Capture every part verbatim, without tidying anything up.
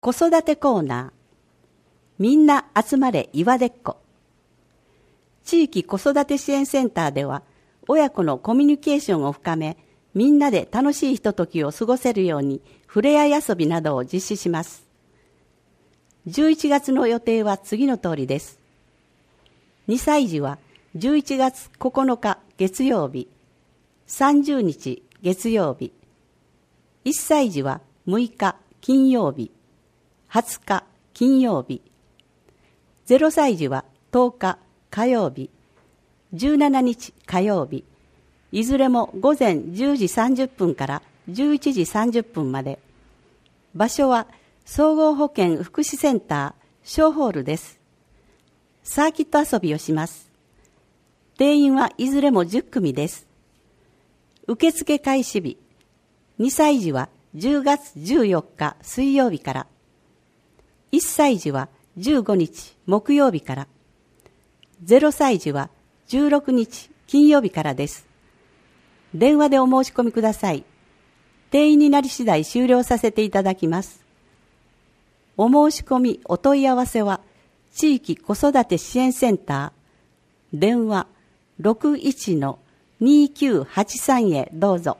子育てコーナー、みんな集まれ岩でっこ。地域子育て支援センターでは、親子のコミュニケーションを深め、みんなで楽しいひとときを過ごせるように、ふれあい遊びなどを実施します。じゅういちがつの予定は次の通りです。にさい児はじゅういちがつここのか月曜日、さんじゅうにち月曜日、いっさい児はむいか金曜日、はつか金曜日、ゼロさい児はとおか火曜日、じゅうしちにち火曜日、いずれも午前じゅうじさんじゅっぷんからじゅういちじさんじゅっぷんまで。場所は総合保健福祉センター小ホールです。サーキット遊びをします。定員はいずれもじゅっくみです。受付開始日、にさい児はじゅうがつじゅうよっか水曜日から、いっさい児はじゅうごにち木曜日から、ゼロさい児はじゅうろくにち金曜日からです。電話でお申し込みください。定員になり次第終了させていただきます。お申し込みお問い合わせは地域子育て支援センター電話 ろくいちのにきゅうはちさん へどうぞ。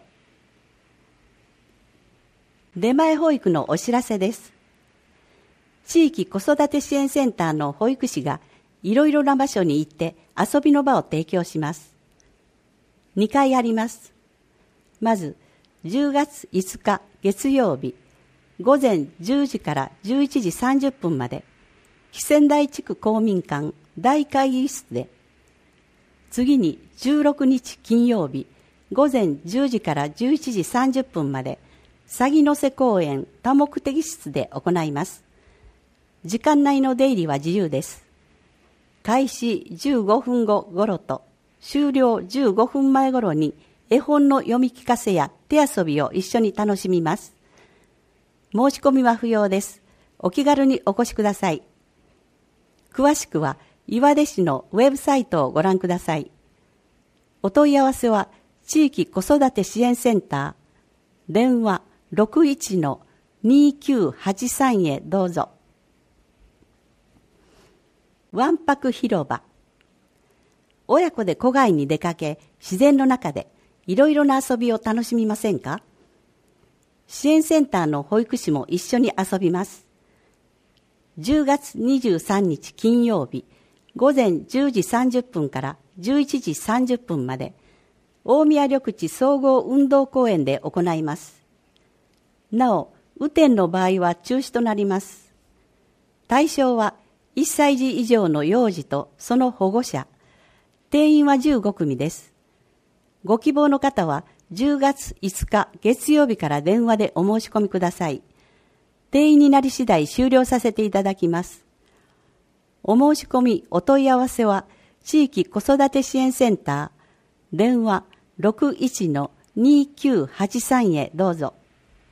出前保育のお知らせです。地域子育て支援センターの保育士がいろいろな場所に行って遊びの場を提供します。にかいあります。まずじゅうがついつか月曜日、午前じゅうじからじゅういちじさんじゅっぷんまで、木仙台地区公民館大会議室で。次にじゅうろくにち金曜日、午前じゅうじからじゅういちじさんじゅっぷんまで、鷺の瀬公園多目的室で行います。時間内の出入りは自由です。開始じゅうごふんご頃と終了じゅうごふんまえ頃に絵本の読み聞かせや手遊びを一緒に楽しみます。申し込みは不要です。お気軽にお越しください。詳しくは岩出市のウェブサイトをご覧ください。お問い合わせは地域子育て支援センター電話 ろくいちのにきゅうはちさん へどうぞ。わんぱく広場。親子で戸外に出かけ、自然の中でいろいろな遊びを楽しみませんか？支援センターの保育士も一緒に遊びます。じゅうがつにじゅうさんにち金曜日、午前じゅうじさんじゅっぷんからじゅういちじさんじゅっぷんまで、大宮緑地総合運動公園で行います。なお、雨天の場合は中止となります。対象はいっさい児以上の幼児とその保護者。定員はじゅうごくみです。ご希望の方はじゅうがついつか月曜日から電話でお申し込みください。定員になり次第終了させていただきます。お申し込みお問い合わせは地域子育て支援センター電話 ろくいちのにきゅうはちさん へどうぞ。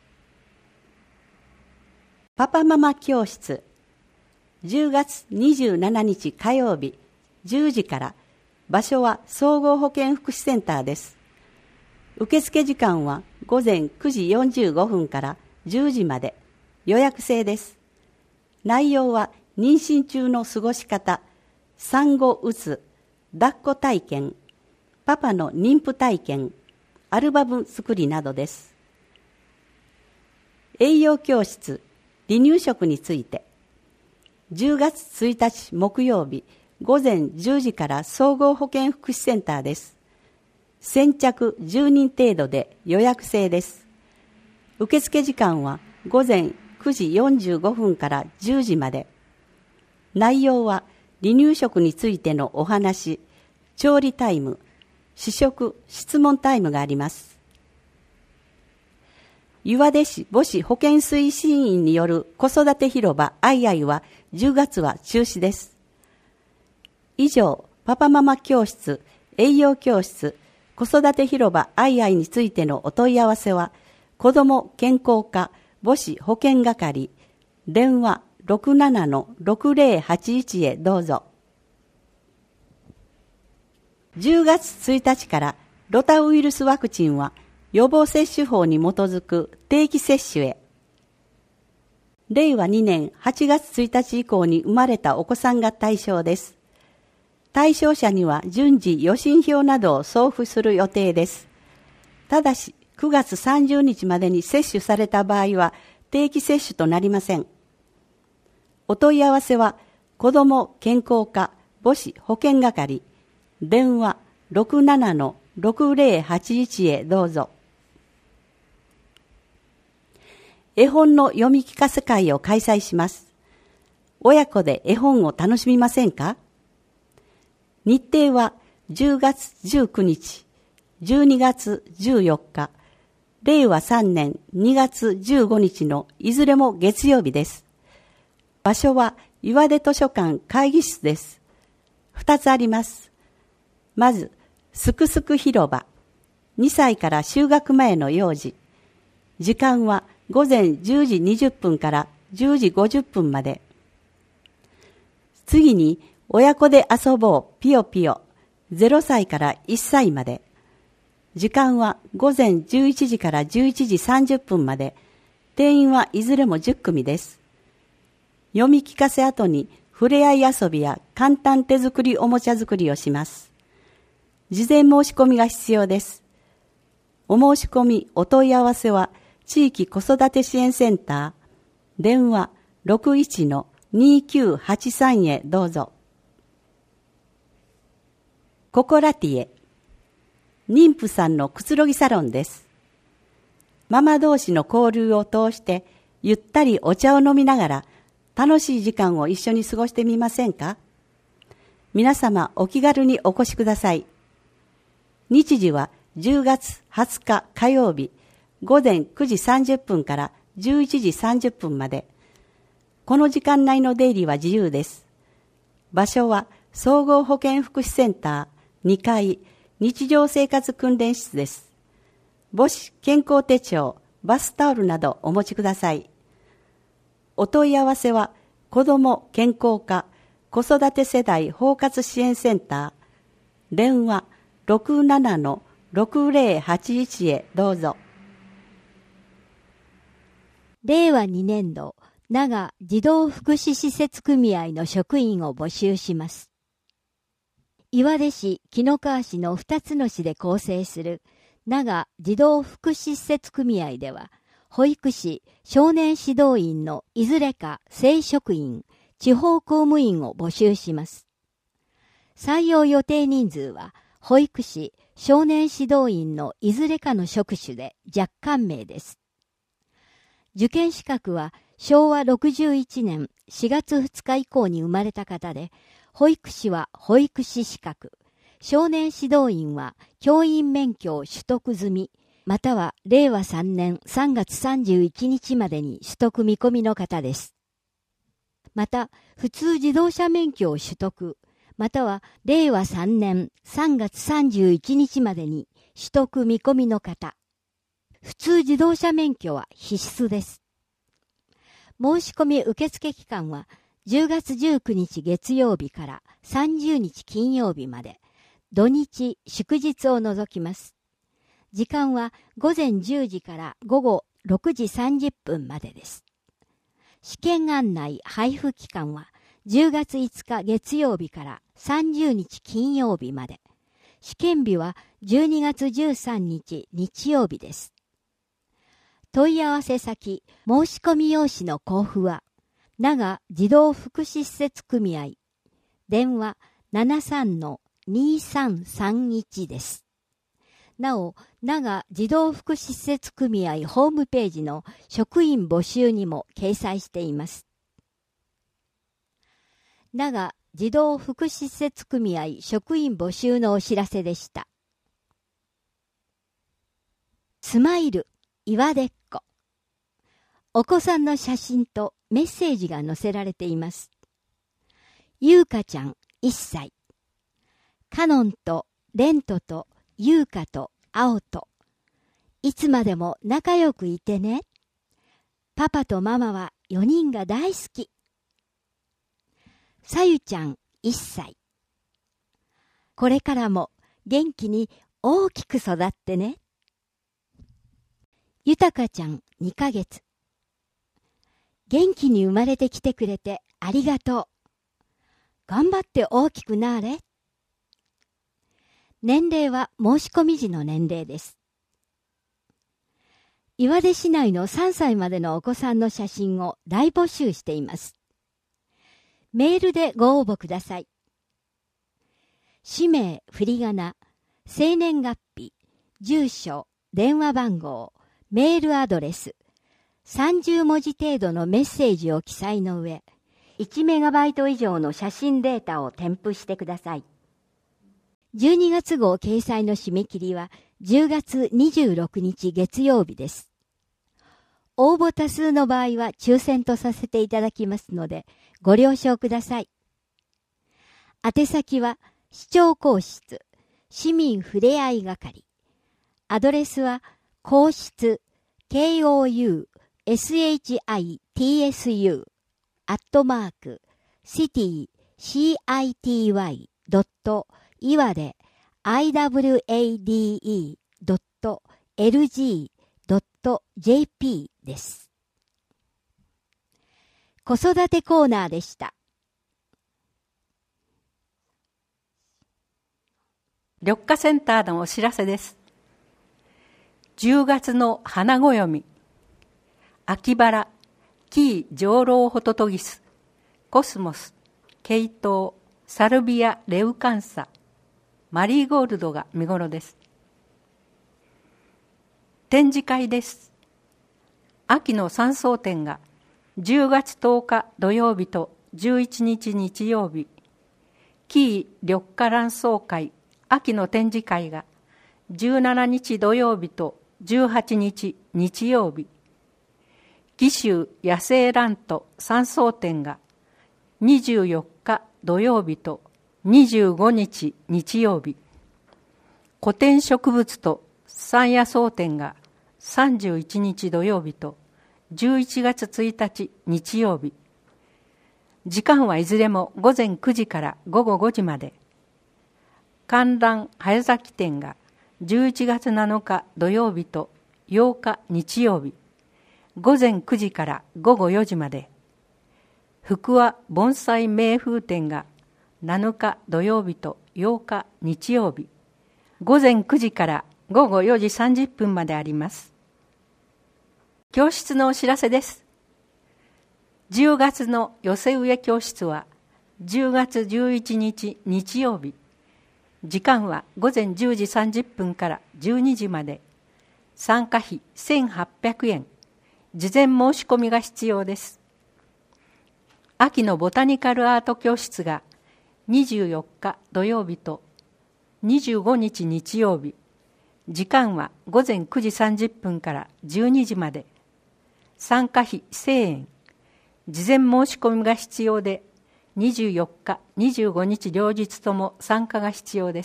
パパママ教室。じゅうがつにじゅうしちにち火曜日じゅうじから。場所は総合保健福祉センターです。受付時間は午前くじよんじゅうごふんからじゅうじまで。予約制です。内容は妊娠中の過ごし方、産後うつ、抱っこ体験、パパの妊婦体験、アルバム作りなどです。栄養教室、離乳食について。じゅうがつついたち木曜日、午前じゅうじから総合保健福祉センターです。先着じゅうにん程度で予約制です。受付時間は午前くじよんじゅうごふんからじゅうじまで。内容は離乳食についてのお話、調理タイム、試食、質問タイムがあります。岩出市母子保健推進員による子育て広場アイアイはじゅうがつは中止です。以上、パパママ教室、栄養教室、子育て広場アイアイについてのお問い合わせは、子ども健康課母子保健係、電話 ろくななのろくぜろはちいち へどうぞ。じゅうがつついたちからロタウイルスワクチンは予防接種法に基づく定期接種へ。 れいわにねんはちがつついたち以降に生まれたお子さんが対象です。対象者には順次予診票などを送付する予定です。ただし、くがつさんじゅうにちまでに接種された場合は定期接種となりません。お問い合わせは、子ども健康課母子保健係、電話 ろくななのろくぜろはちいち へどうぞ。絵本の読み聞かせ会を開催します。親子で絵本を楽しみませんか？日程はじゅうがつじゅうくにち、じゅうにがつじゅうよっか、れいわさんねんにがつじゅうごにちのいずれも月曜日です。場所は岩出図書館会議室です。二つあります。まず、すくすく広場。にさいから就学前の幼児。時間はごぜんじゅうじにじゅっぷんからじゅうじごじゅっぷんまで。次に、親子で遊ぼうピヨピヨ。ぜろさいからいっさいまで。時間はごぜんじゅういちじからじゅういちじさんじゅっぷんまで。定員はいずれもじゅっくみです。読み聞かせ後に触れ合い遊びや簡単手作りおもちゃ作りをします。事前申し込みが必要です。お申し込み、お問い合わせは地域子育て支援センター、電話 ろくいちのにきゅうはちさん へどうぞ。ココラティエ、妊婦さんのくつろぎサロンです。ママ同士の交流を通してゆったりお茶を飲みながら楽しい時間を一緒に過ごしてみませんか？皆様お気軽にお越しください。日時はじゅうがつはつか火曜日、ごぜんくじさんじゅっぷんからじゅういちじさんじゅっぷんまで。この時間内の出入りは自由です。場所は総合保健福祉センターにかい日常生活訓練室です。母子健康手帳、バスタオルなどお持ちください。お問い合わせは子ども健康課子育て世代包括支援センター、電話 ろくななのろくぜろはちいち へどうぞ。 れいわにねんど長児童福祉施設組合の職員を募集します。岩出市、紀の川市のふたつの市で構成する長児童福祉施設組合では、保育士、少年指導員のいずれか正職員、地方公務員を募集します。採用予定人数は、保育士、少年指導員のいずれかの職種で若干名です。受験資格はしょうわろくじゅういちねんしがつふつか以降に生まれた方で、保育士は保育士資格、少年指導員は教員免許を取得済み、またはれいわさんねんさんがつさんじゅういちにちまでに取得見込みの方です。また、普通自動車免許を取得、またはれいわさんねんさんがつさんじゅういちにちまでに取得見込みの方。普通自動車免許は必須です。申し込み受付期間はじゅうがつじゅうくにち月曜日からさんじゅうにち金曜日まで、土日祝日を除きます。時間はごぜんじゅうじからごごろくじさんじゅっぷんまでです。試験案内配布期間はじゅうがついつか月曜日からさんじゅうにち金曜日まで。試験日はじゅうにがつじゅうさんにち日曜日です。問い合わせ先、申し込み用紙の交付は、長児童福祉施設組合、電話 ななさんのにさんさんいち です。なお、長児童福祉施設組合ホームページの職員募集にも掲載しています。長児童福祉施設組合職員募集のお知らせでした。スマイル岩出っ子。お子さんの写真とメッセージが載せられています。ゆうかちゃんいっさい。かのんとレントとゆうかとあおと。いつまでも仲良くいてね。パパとママはよにんが大好き。さゆちゃんいっさい。これからも元気に大きく育ってね。ゆたかちゃんにかげつ。 元気に生まれてきてくれてありがとう。頑張って大きくなれ。年齢は申し込み時の年齢です。岩出市内のさんさいまでのお子さんの写真を大募集しています。メールでご応募ください。氏名、振り仮名、生年月日、住所、電話番号、メールアドレス、さんじゅうもじ程度のメッセージを記載の上、いちメガバイト以上の写真データを添付してください。じゅうにがつ号掲載の締め切りはじゅうがつにじゅうろくにち月曜日です。応募多数の場合は抽選とさせていただきますのでご了承ください。宛先は市長公室市民ふれあい係。アドレスは公室 ケーオーユーエスエイチアイティーエスユー アットマークシティ シーアイティーワイ ドットいわで アイダブリューエーディーイー ドットエルジー ドット ジェーピー です。子育てコーナーでした。 緑化センターのお知らせです。じゅうがつの花暦、秋バラ、キー上老ホトトギス、コスモス、ケイトウ、サルビア、レウカンサ、マリーゴールドが見頃です。展示会です。秋の山荘展がじゅうがつとおか土曜日とじゅういちにち日曜日、キー緑化卵巣会秋の展示会がじゅうしちにち土曜日とじゅうはちにち日曜日、紀州野生ラント山荘展がにじゅうよっか土曜日とにじゅうごにち日曜日、古典植物と山野草展がさんじゅういちにち土曜日とじゅういちがつついたち日曜日、時間はいずれもごぜんくじからごごごじまで、観覧早咲き展がじゅういちがつなのか土曜日とようか日曜日、ごぜんくじからごごよじまで、福和盆栽名風展がなのか土曜日とようか日曜日、ごぜんくじからごごよじさんじゅっぷんまであります。教室のお知らせです。じゅうがつの寄せ植え教室はじゅうがつじゅういちにち日曜日、時間はごぜんじゅうじさんじゅっぷんからじゅうにじまで、参加費せんはっぴゃくえん、事前申し込みが必要です。秋のボタニカルアート教室がにじゅうよっか土曜日とにじゅうごにち日曜日、時間はごぜんくじさんじゅっぷんからじゅうにじまで、参加費せんえん、事前申し込みが必要で、にじゅうよっか、にじゅうごにち両日とも参加が必要です。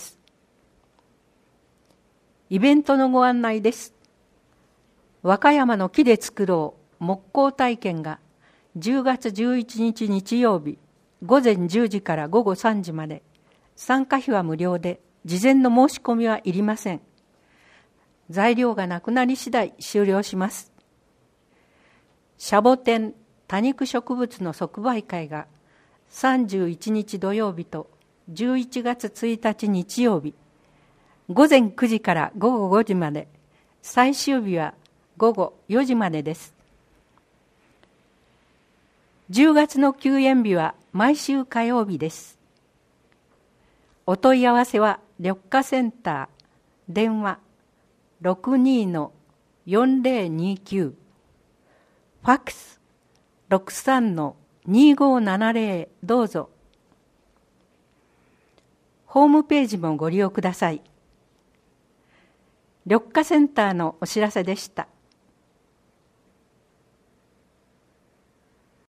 イベントのご案内です。和歌山の木で作ろう木工体験がじゅうがつじゅういちにち日曜日、ごぜんじゅうじからごごさんじまで、参加費は無料で、事前の申し込みはいりません。材料がなくなり次第終了します。シャボテン多肉植物の即売会がさんじゅういちにち土曜日とじゅういちがつついたち日曜日、ごぜんくじからごごごじまで、最終日はごごよじまでです。じゅうがつの休園日は毎週火曜日です。お問い合わせは緑化センター、電話 ろくにーのよんぜろにきゅう、ファックス ろくさんのにごななぜろ どうぞ。ホームページもご利用ください。緑化センターのお知らせでした。